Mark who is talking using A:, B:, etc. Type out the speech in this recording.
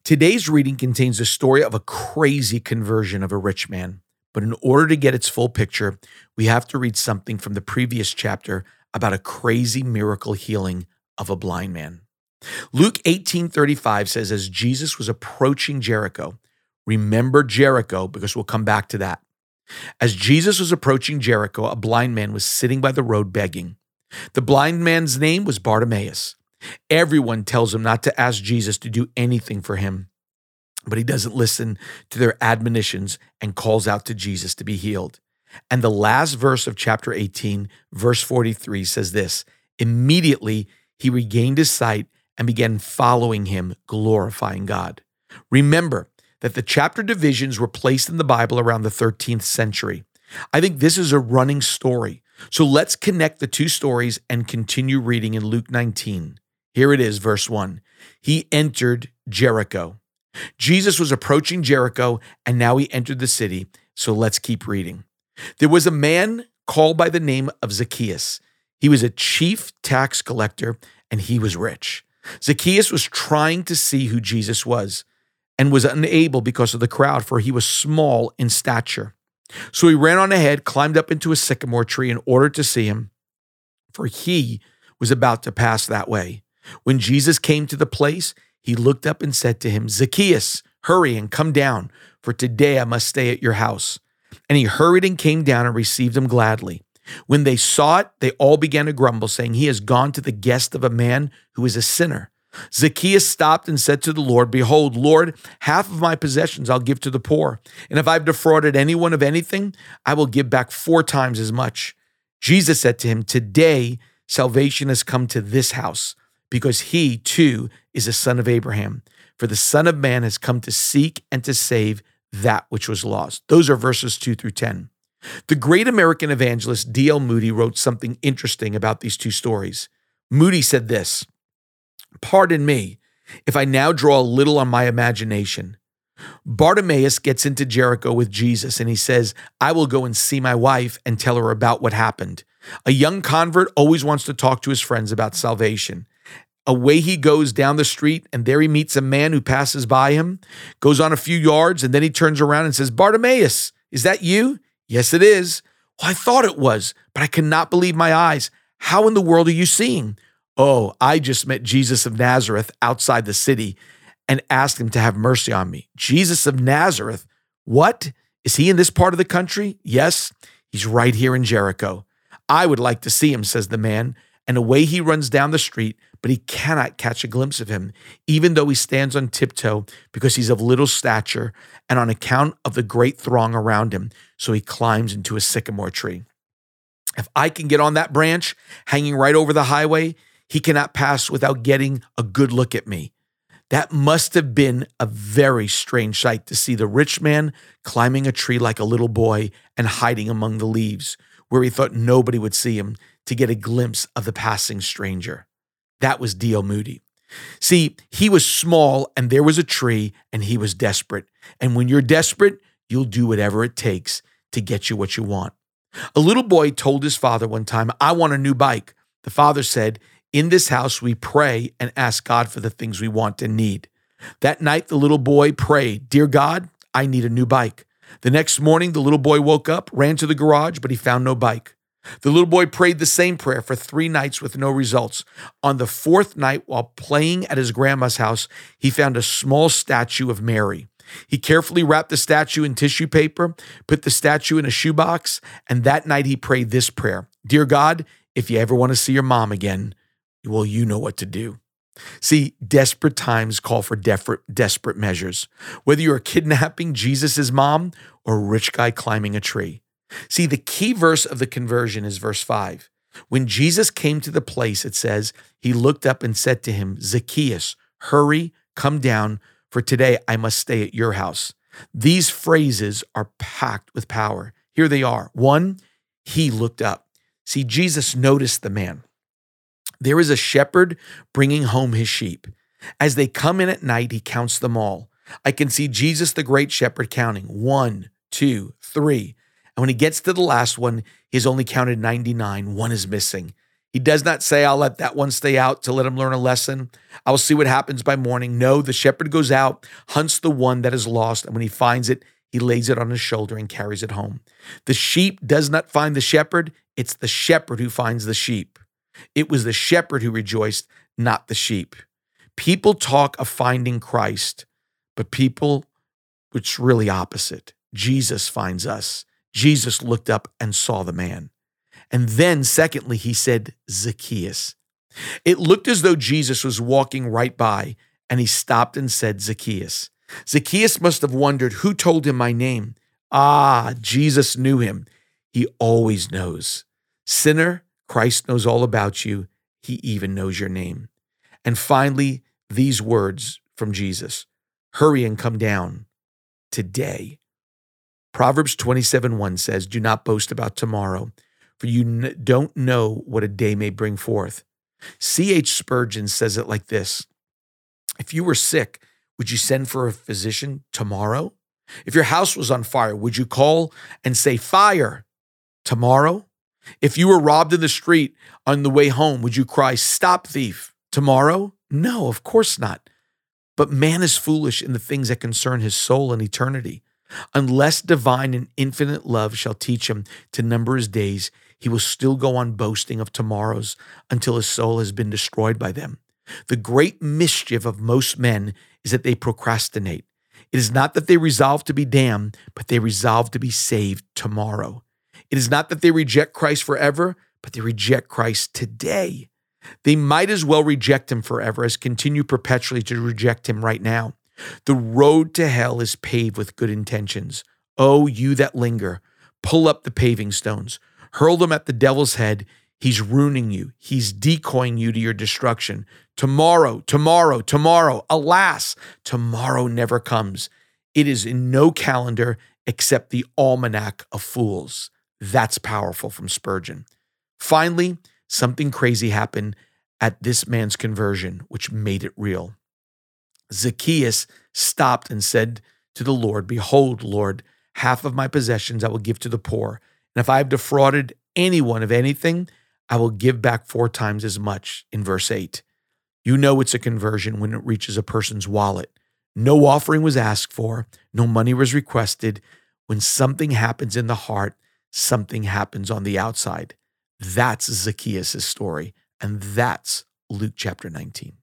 A: Today's reading contains the story of a crazy conversion of a rich man. But in order to get its full picture, we have to read something from the previous chapter about a crazy miracle healing of a blind man. Luke 18:35 says, as Jesus was approaching Jericho, remember Jericho because we'll come back to that. As Jesus was approaching Jericho, a blind man was sitting by the road begging. The blind man's name was Bartimaeus. Everyone tells him not to ask Jesus to do anything for him, but he doesn't listen to their admonitions and calls out to Jesus to be healed. And the last verse of chapter 18, verse 43 says this, immediately he regained his sight and began following him, glorifying God. Remember that the chapter divisions were placed in the Bible around the 13th century. I think this is a running story. So let's connect the two stories and continue reading in Luke 19. Here it is, verse 1. He entered Jericho. Jesus was approaching Jericho, and now he entered the city. So let's keep reading. There was a man called by the name of Zacchaeus. He was a chief tax collector, and he was rich. Zacchaeus was trying to see who Jesus was and was unable because of the crowd, for he was small in stature. So he ran on ahead, climbed up into a sycamore tree in order to see him, for he was about to pass that way. When Jesus came to the place, he looked up and said to him, Zacchaeus, hurry and come down, for today I must stay at your house. And he hurried and came down and received him gladly. When they saw it, they all began to grumble, saying, he has gone to the guest of a man who is a sinner. Zacchaeus stopped and said to the Lord, behold, Lord, half of my possessions I'll give to the poor. And if I've defrauded anyone of anything, I will give back 4 times as much. Jesus said to him, today salvation has come to this house, because he too is a son of Abraham. For the Son of Man has come to seek and to save that which was lost. Those are verses 2 through 10. The great American evangelist D.L. Moody wrote something interesting about these two stories. Moody said this, pardon me if I now draw a little on my imagination. Bartimaeus gets into Jericho with Jesus and he says, I will go and see my wife and tell her about what happened. A young convert always wants to talk to his friends about salvation. Away he goes down the street, and there he meets a man who passes by him, goes on a few yards, and then he turns around and says, Bartimaeus, is that you? Yes, it is. Well, I thought it was, but I cannot believe my eyes. How in the world are you seeing? Oh, I just met Jesus of Nazareth outside the city and asked him to have mercy on me. Jesus of Nazareth? What? Is he in this part of the country? Yes, he's right here in Jericho. I would like to see him, says the man, and away he runs down the street, but he cannot catch a glimpse of him, even though he stands on tiptoe because he's of little stature and on account of the great throng around him. So he climbs into a sycamore tree. If I can get on that branch hanging right over the highway, he cannot pass without getting a good look at me. That must have been a very strange sight to see the rich man climbing a tree like a little boy and hiding among the leaves, where he thought nobody would see him, to get a glimpse of the passing stranger. That was D.L. Moody. See, he was small and there was a tree and he was desperate. And when you're desperate, you'll do whatever it takes to get you what you want. A little boy told his father one time, I want a new bike. The father said, in this house, we pray and ask God for the things we want and need. That night, the little boy prayed, Dear God, I need a new bike. The next morning, the little boy woke up, ran to the garage, but he found no bike. The little boy prayed the same prayer for 3 nights with no results. On the 4th night, while playing at his grandma's house, he found a small statue of Mary. He carefully wrapped the statue in tissue paper, put the statue in a shoebox, and that night he prayed this prayer. Dear God, if you ever want to see your mom again, well, you know what to do. See, desperate times call for desperate measures. Whether you're kidnapping Jesus' mom or a rich guy climbing a tree. See, the key verse of the conversion is verse 5. When Jesus came to the place, it says, he looked up and said to him, Zacchaeus, hurry, come down, for today I must stay at your house. These phrases are packed with power. Here they are. 1, he looked up. See, Jesus noticed the man. There is a shepherd bringing home his sheep. As they come in at night, he counts them all. I can see Jesus, the great shepherd, counting 1, 2, 3. And when he gets to the last one, he's only counted 99. One is missing. He does not say, I'll let that one stay out to let him learn a lesson. I will see what happens by morning. No, the shepherd goes out, hunts the one that is lost, and when he finds it, he lays it on his shoulder and carries it home. The sheep does not find the shepherd. It's the shepherd who finds the sheep. It was the shepherd who rejoiced, not the sheep. People talk of finding Christ, but it's really opposite. Jesus finds us. Jesus looked up and saw the man. And then secondly, he said, Zacchaeus. It looked as though Jesus was walking right by, and he stopped and said, Zacchaeus. Zacchaeus must have wondered, who told him my name? Ah, Jesus knew him. He always knows. Sinner, Christ knows all about you. He even knows your name. And finally, these words from Jesus, hurry and come down today. Proverbs 27:1 says, do not boast about tomorrow, for you don't know what a day may bring forth. C.H. Spurgeon says it like this. If you were sick, would you send for a physician tomorrow? If your house was on fire, would you call and say, fire, tomorrow? If you were robbed in the street on the way home, would you cry, stop thief, tomorrow? No, of course not. But man is foolish in the things that concern his soul and eternity. Unless divine and infinite love shall teach him to number his days, he will still go on boasting of tomorrows until his soul has been destroyed by them. The great mischief of most men is that they procrastinate. It is not that they resolve to be damned, but they resolve to be saved tomorrow. It is not that they reject Christ forever, but they reject Christ today. They might as well reject him forever as continue perpetually to reject him right now. The road to hell is paved with good intentions. Oh, you that linger, pull up the paving stones, hurl them at the devil's head. He's ruining you. He's decoying you to your destruction. Tomorrow, tomorrow, tomorrow. Alas, tomorrow never comes. It is in no calendar except the almanac of fools. That's powerful from Spurgeon. Finally, something crazy happened at this man's conversion, which made it real. Zacchaeus stopped and said to the Lord, behold, Lord, half of my possessions I will give to the poor. And if I have defrauded anyone of anything, I will give back 4 times as much. In verse 8, you know it's a conversion when it reaches a person's wallet. No offering was asked for. No money was requested. When something happens in the heart, something happens on the outside. That's Zacchaeus' story. And that's Luke chapter 19.